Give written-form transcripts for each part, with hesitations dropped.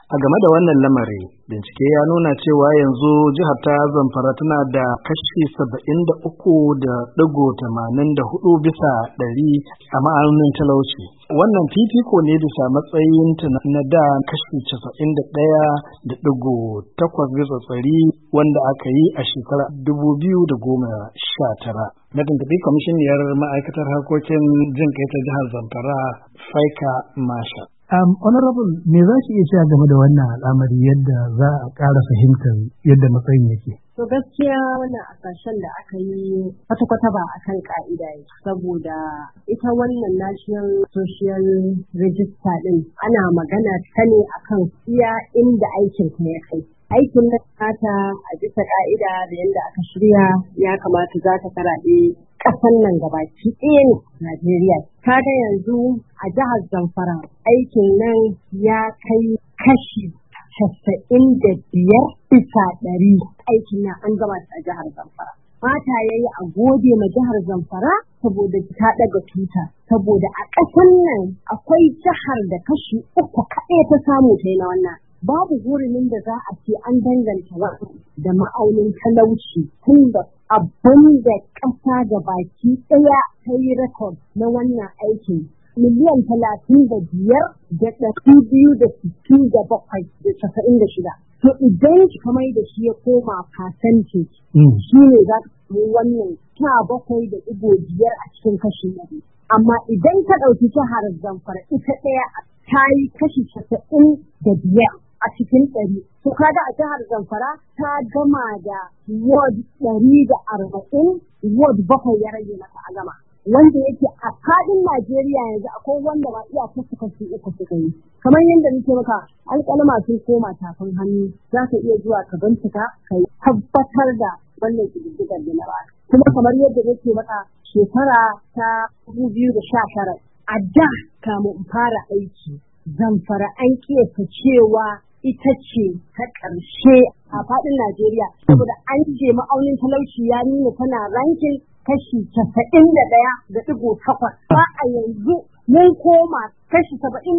A game da wannan lamari, bincike ya nuna cewa yanzu jihar ta Zamfara tana da kashi 73.84 bisa ɗari a ma'aunin talauci. Wannan fifiko ne bisa matsayinta na da kashi 91.8 bisa ɗari wanda aka yi a shekarar 2019. Na tuntuɓi kwamishiniyar ma'aikatar harkokin jin kai ta jihar Zamfara, Faika Masha. Honorable, me za ki iya cewa game da wannan al'amari yadda za a ƙara fahimtar yadda matsayin yake? To gaskiya wannan hasashen da aka yi kwata-kwata ba a kan ka'ida ne, saboda ita wannan National Social Register ɗin ana magana ta ne akan iya inda aikin ta ya kai. Aikin na nata a bisa ka'ida da yadda aka shirya ya kamata za ta karaɗe ƙasan nan gabaki ɗaya ne Najeriya. Kaga yanzu a jihar Zamfara aikin nan ya kai kashi 95 bisa ɗari aikin nan an gama a jihar Zamfara. Mata yayi a gode ma jihar Zamfara saboda ta ɗaga tuta, saboda a ƙasan nan akwai jihar da kashi 3 kaɗai ta samu ta yi na wannan. Babu gurumin da za a ce an danganta wasu da ma'aunin talauci tun da abin da ƙasa da baki ɗaya ta yi rekod na wannan aikin miliyan 35,267,96. To idan ka mai da shi ya koma percentage shi ne za ka samu wannan 17.5 a cikin kashi 100. Amma idan ka ɗauki jihar Zamfara ita ɗaya ta yi kashi 95 a cikin 100. To kaga a jihar Zamfara ta gama da ward 140, ward 7 ya rage mata a gama. Wanda yake a fadin Najeriya yanzu akwai wanda ba iya kashi 3 suka yi. Kamar yadda nake maka alƙalma sun koma tafin hannu, za ka iya zuwa ka bincika ka tabbatar da wannan ƙididdigar da na ba. Kuma kamar yadda nake maka shekara ta 2019 a da kamun in fara aiki Zamfara an kiyasta cewa ita ce ta ƙarshe a faɗin Najeriya, saboda an je ma'aunin talauci ya nuna tana rankin kashi 91.8. Ba a yanzu mun koma kashi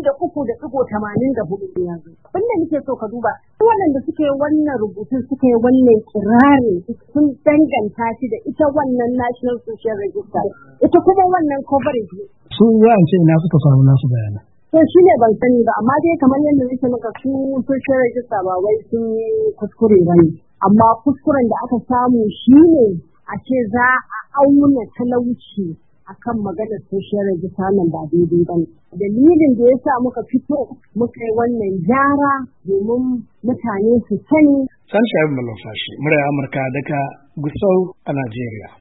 73.84 yanzu. Abinda nake so ka duba, waɗanda suke wannan rubutun suka yi wannan kirari sun danganta shi da ita wannan National Social Register, ita kuma wannan coverage. Su za a ce ina suka samu nasu bayanan. To shi ne ban sani ba, amma dai kamar yadda nake maka su social register ba wai sun kuskure ba ne. Amma kuskuren da aka samu shi ne a ce za a auna talauci akan maganar social register nan ba daidai ba ne. Dalilin da ya sa muka fito muka yi wannan gyara domin mutane su sani. Sani Sha'ibu Malumfashi, muryar Amurka daga Gusau a Najeriya.